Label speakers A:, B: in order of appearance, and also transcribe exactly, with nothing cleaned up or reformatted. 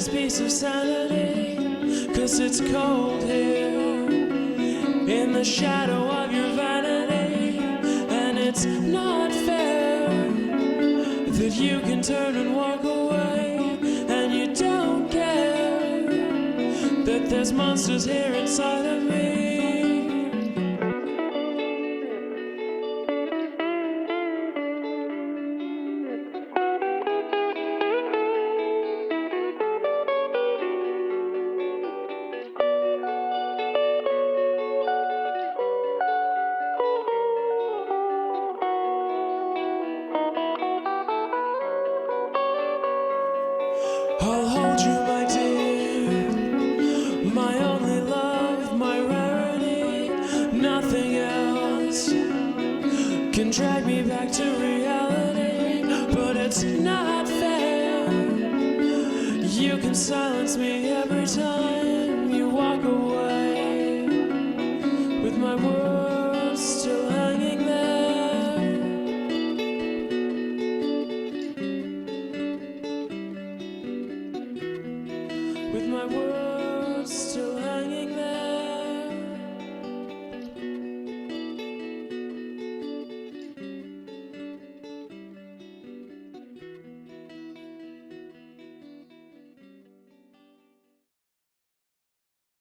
A: precious piece of sanity, 'cause it's cold here in the shadow of your vanity. And it's not fair that you can turn and walk away, and you don't care that there's monsters here inside of me. I'll hold you, my dear, my only love, my rarity. Nothing else can drag me back to reality, but it's not fair. You can silence me every time you walk away, with my words still hanging there. With my words still